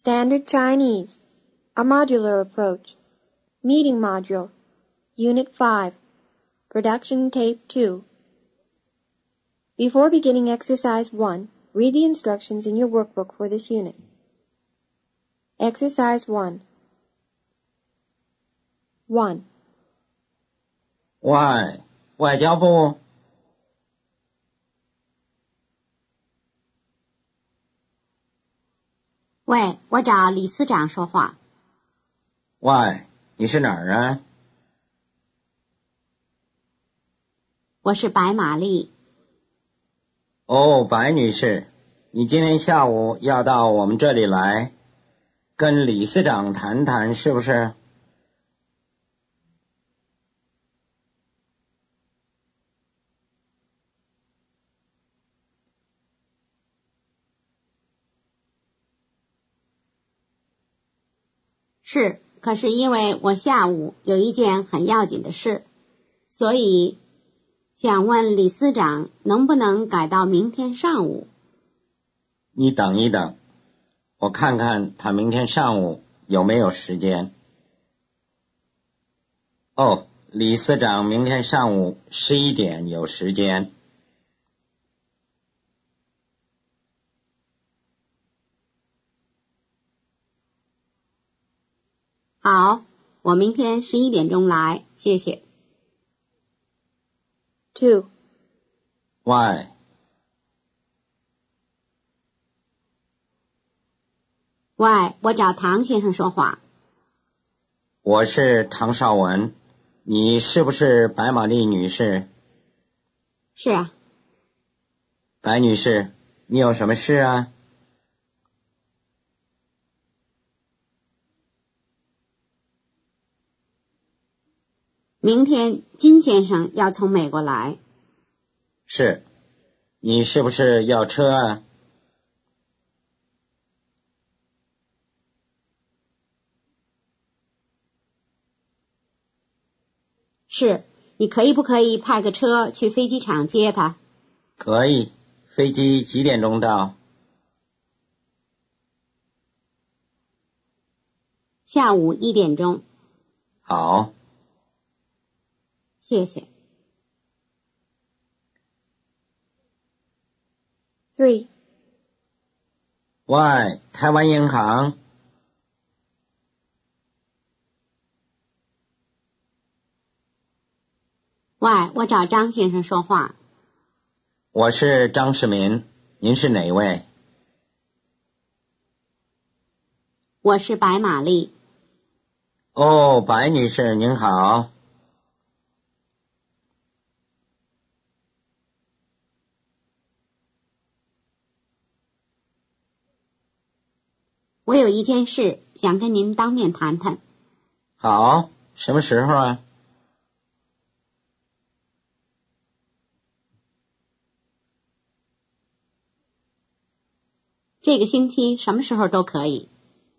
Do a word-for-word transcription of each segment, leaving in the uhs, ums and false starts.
Standard Chinese, a modular approach. Meeting module, Unit five, Production Tape two. Before beginning Exercise one, read the instructions in your workbook for this unit. Exercise one. one. 喂，外交部。 喂，我找李司长说话。 喂，你是哪儿啊？ 我是白玛丽。 哦，白女士，你今天下午要到我们这里来，跟李司长谈谈，是不是？ 是，可是因为我下午有一件很要紧的事，所以想问李司长能不能改到明天上午？ 你等一等，我看看他明天上午有没有时间。哦，李司长明天上午十一点有时间。 好，我明天十一点钟来，谢谢。 two. 喂。 喂，我找唐先生说话。 我是唐绍文，你是不是白玛丽女士？ 是啊。 白女士，你有什么事啊？ 明天金先生要从美国来。 是，你是不是要车啊？ 是，你可以不可以派个车去飞机场接他？ 可以，飞机几点钟到？ 下午一点钟。 好。 谢谢。 three. 喂，台湾银行。 喂，我找张先生说话。 我是张世民，您是哪位？ 我是白玛丽。 哦，白女士，您好。 我有一件事想跟您当面谈谈。 好，什么时候啊？ 这个星期什么时候都可以。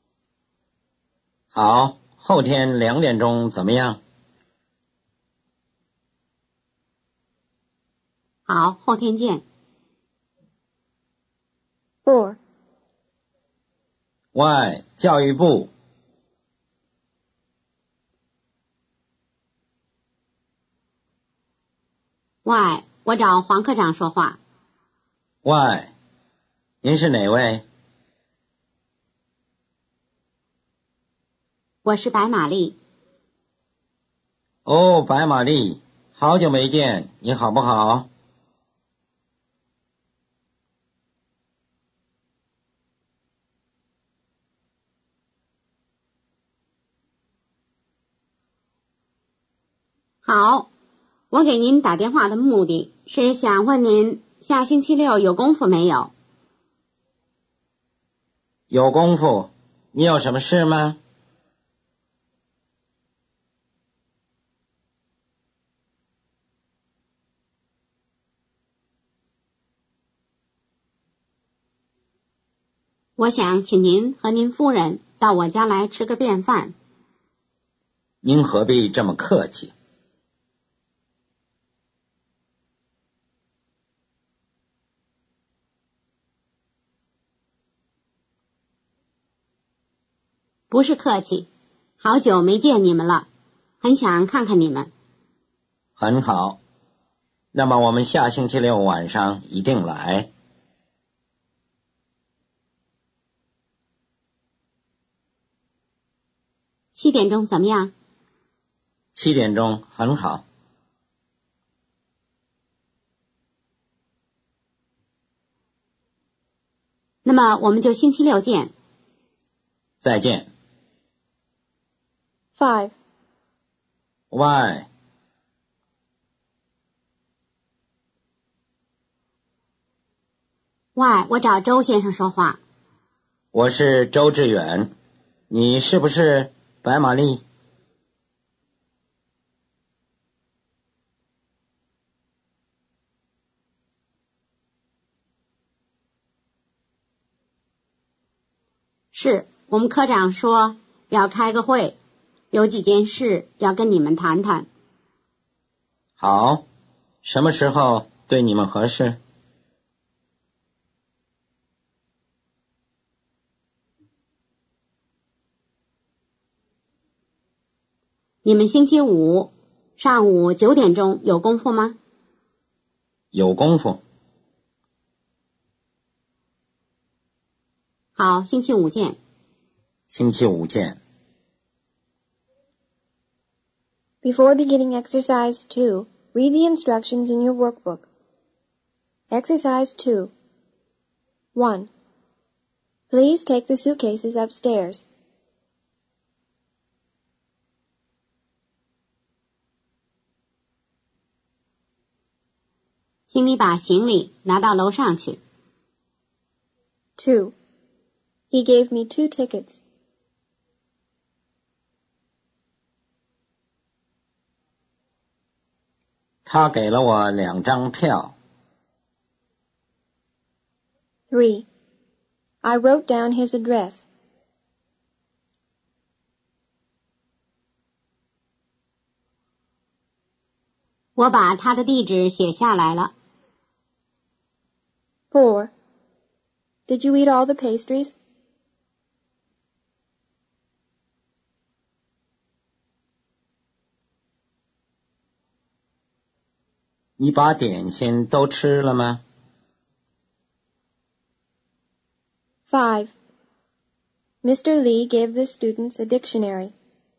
好，后天两点钟怎么样？ 好，后天见。 four. 喂，教育部。 喂，我找黄科长说话。 喂，您是哪位？ 我是白玛丽。 哦，白玛丽，好久没见，你好不好？ 好，我给您打电话的目的是想问您下星期六有功夫没有？ 有功夫，你有什么事吗？ 我想请您和您夫人到我家来吃个便饭。 您何必这么客气？ 不是客气，好久没见你们了，很想看看你们。 很好，那么我们下星期六晚上一定来。 七点钟怎么样？ 七点钟很好。 那么我们就星期六见。 再见。 Five. Why? Why? 我找周先生说话。 我是周志远，你是不是白玛丽？ 是，我们科长说要开个会，有几件事要跟你们谈谈。 好，什么时候对你们合适？ 你们星期五上午九点钟有功夫吗？ 有功夫。 好，星期五见。 星期五见。 Before beginning exercise two, read the instructions in your workbook. Exercise two. One. Please take the suitcases upstairs. 请你把行李拿到楼上去。 Two. He gave me two tickets. 他给了我两张票。 Three. I wrote down his address. 我把他的地址写下来了。 Four. Did you eat all the pastries? 你把点心都吃了吗？ Five. Mister Lee gave the students a dictionary.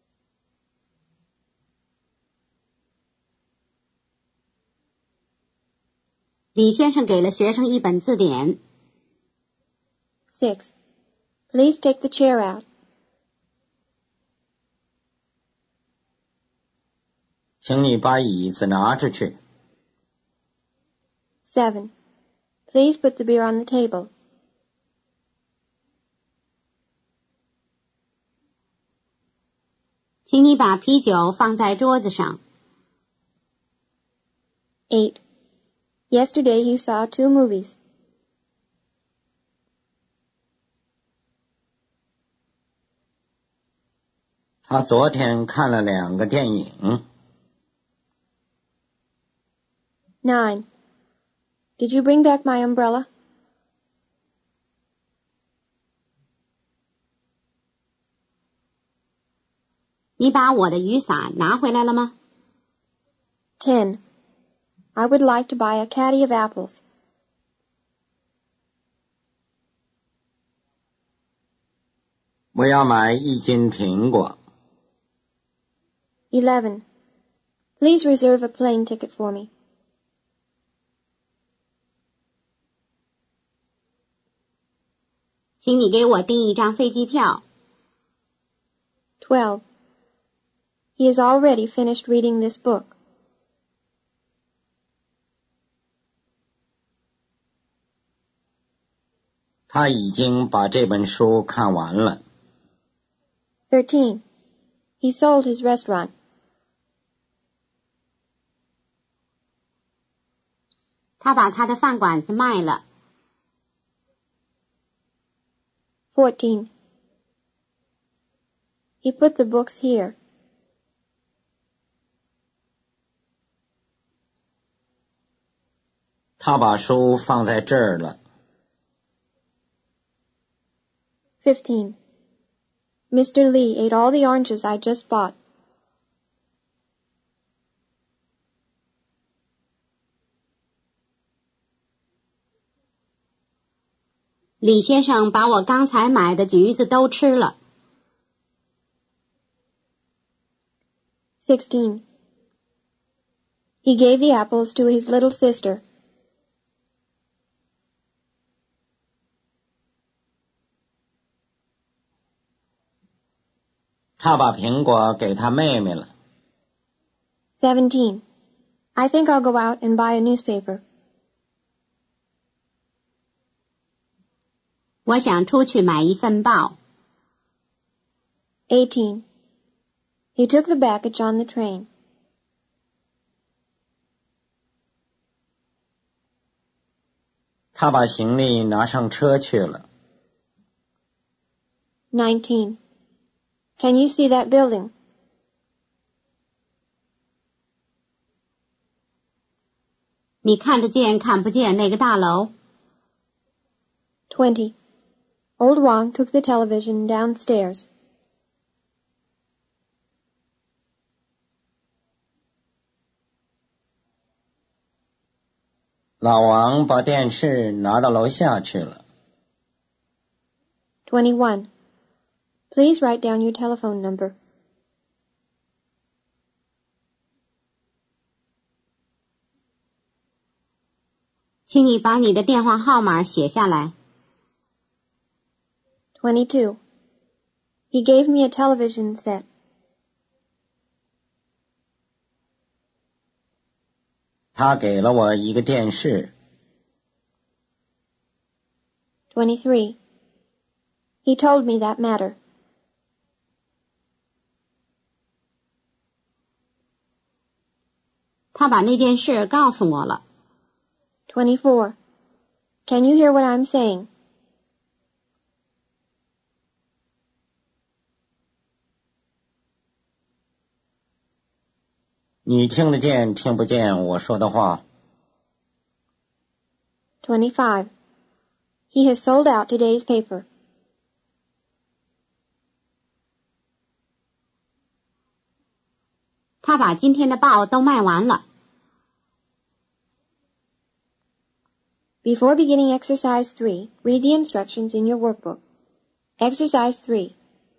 李先生给了学生一本字典。 Six. Please take the chair out. 请你把椅子拿出去。 Seven. Please put the beer on the table. 请你把啤酒放在桌子上。 Eight. Yesterday he saw two movies. 他昨天看了两个电影。 Nine. Did you bring back my umbrella? 你把我的雨伞拿回来了吗？ Ten. I would like to buy a caddy of apples. 我要买一斤苹果。 Eleven. Please reserve a plane ticket for me. 请你给我订一张飞机票。 Twelve. He has already finished reading this book. 他已经把这本书看完了。 Thirteen. He sold his restaurant. 他把他的饭馆子卖了。 Fourteen. He put the books here. 他把书放在这儿了。 Fifteen. Mister Lee ate all the oranges I just bought. 李先生把我刚才买的橘子都吃了。 Sixteen. He gave the apples to his little sister. 他把苹果给他妹妹了。 Seventeen. I think I'll go out and buy a newspaper. 我想出去买一份报。 Eighteen. He took the baggage on the train. 他把行李拿上车去了。 Nineteen. Can you see that building? 你看得见看不见那个大楼？ Twenty. Old Wang took the television downstairs. 老王把电视拿到楼下去了。 Twenty-one. Please write down your telephone number. 请你把你的电话号码写下来。 Twenty-two. He gave me a television set. 他给了我一个电视。 Twenty-three. He told me that matter. 他把那件事告诉我了。 Twenty-four. Can you hear what I'm saying? 你听得见听不见我说的话？ Twenty-five. He has sold out today's paper. 他把今天的报都卖完了。 Before beginning exercise three, read the instructions in your workbook. Exercise three.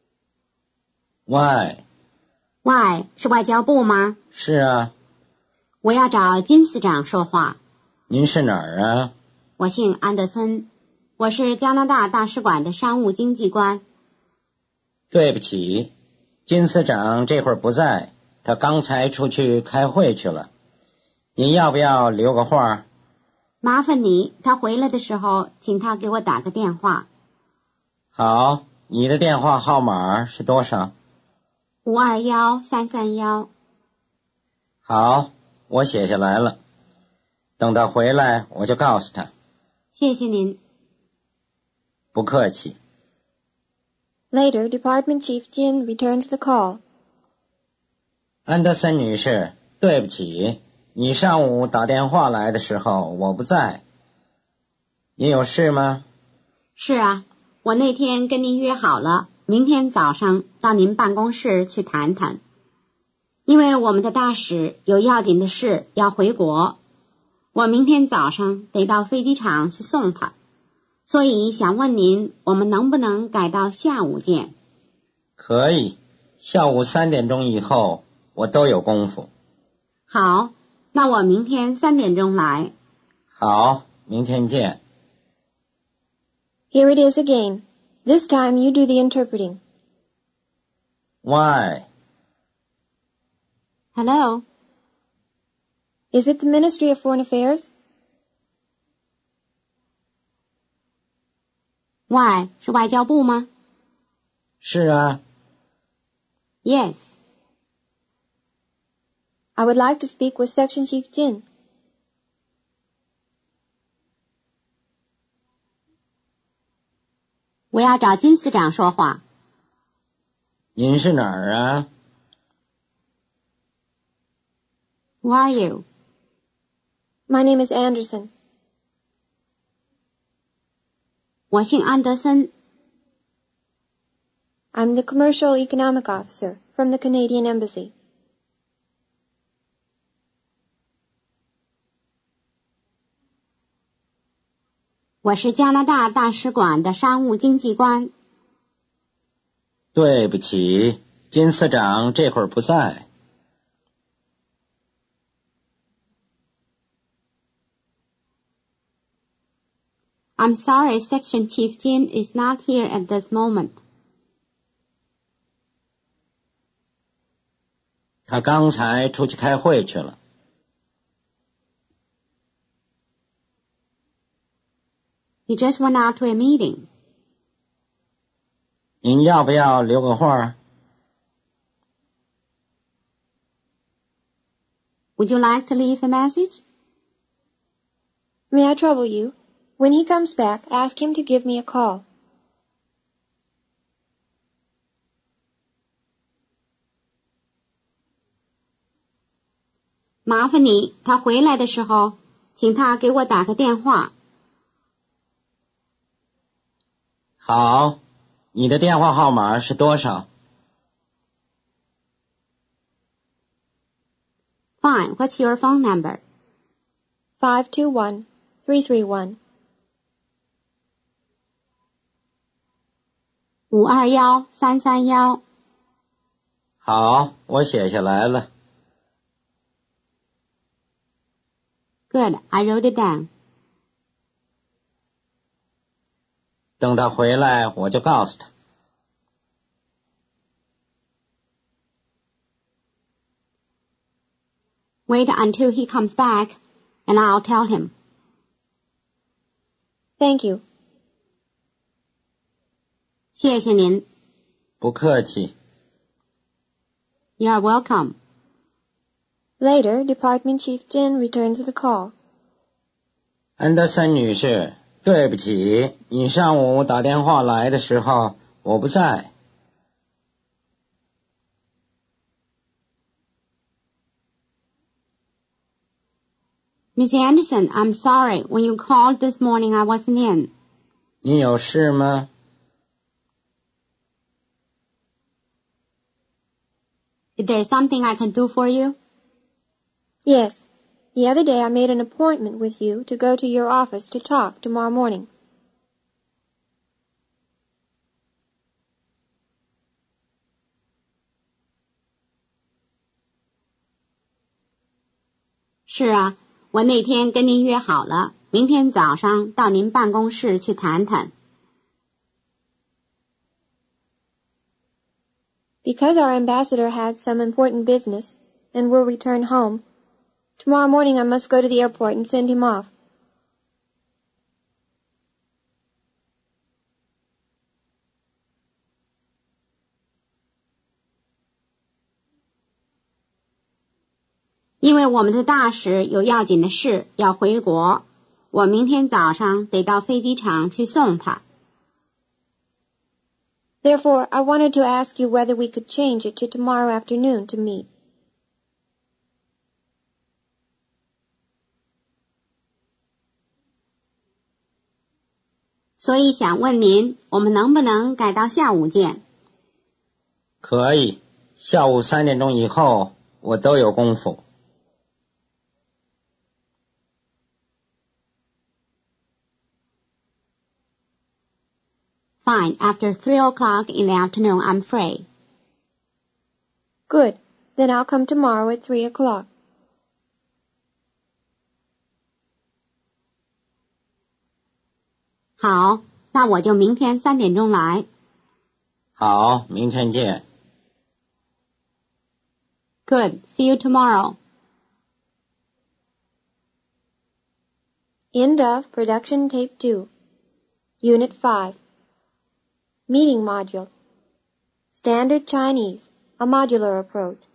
Why? Why 是外交部吗？ 是啊。 我要找金司长说话。 您是哪儿啊？ 我姓安德森，我是加拿大大使馆的商务经济官。 对不起，金司长这会儿不在，他刚才出去开会去了。您要不要留个话？ 麻烦你，他回来的时候，请他给我打个电话。 好，你的电话号码是多少？ 五二幺三三幺。 好，我写下来了。等他回来，我就告诉他。 谢谢您。 不客气。 Later, Department Chief Jin returns the call. 安德森女士，对不起，你上午打电话来的时候我不在。你有事吗？ 是啊，我那天跟您约好了，明天早上到您办公室去谈谈。因为我们的大使有要紧的事要回国，我明天早上得到飞机场去送他，所以想问您，我们能不能改到下午见？ 可以，下午三点钟以后我都有功夫。 好，那我明天三点钟来。 好，明天见。 Here it is again. This time you do the interpreting. Why? Hello? Is it the Ministry of Foreign Affairs? Why 是外交部吗？ 是啊。 Yes. I would like to speak with Section Chief Jin. 我要找金司长说话。 您是哪儿啊？ Who are you? My name is Anderson. 我姓安德森。 I'm the Commercial Economic Officer from the Canadian Embassy. "我是加拿大大使馆的商务经济官。 对不起，金司长这会儿不在。 I'm sorry, Section Chief Jin is not here at this moment. 他刚才出去开会去了。 He just went out to a meeting. 您要不要留个话？ Would you like to leave a message? May I trouble you? When he comes back, ask him to give me a call. 麻烦你，他回来的时候，请他给我打个电话。 好，你的电话号码是多少？ Fine, what's your phone number? five two one, three three one. 五二一三三一。 好，我写下来了。 Good, I wrote it down. 等他回来，我就告诉他。 Wait until he comes back, and I'll tell him. Thank you. 谢谢您。 不客气。 You're welcome. Later, Department Chief Jin returns the call. 安德森女士，对不起，你上午打电话来的时候，我不在。 Miss Anderson, I'm sorry. When you called this morning, I wasn't in. 你有事吗？ Is there something I can do for you? Yes. The other day I made an appointment with you to go to your office to talk tomorrow morning. 是啊，我那天跟您约好了，明天早上到您办公室去谈谈。 Because our ambassador had some important business and will return home, tomorrow morning I must go to the airport and send him off. 因为我们的大使有要紧的事要回国，我明天早上得到飞机场去送他。 Therefore, I wanted to ask you whether we could change it to tomorrow afternoon to meet. 所以想问您，我们能不能改到下午见？ 可以，下午三点钟以后我都有功夫。 Fine, after three o'clock in the afternoon, I'm free. Good. Then I'll come tomorrow at three o'clock. 好，那我就明天三点钟来。 好，明天见。 Good, see you tomorrow. End of Production Tape two. Unit five. Meeting Module. Standard Chinese, a modular approach.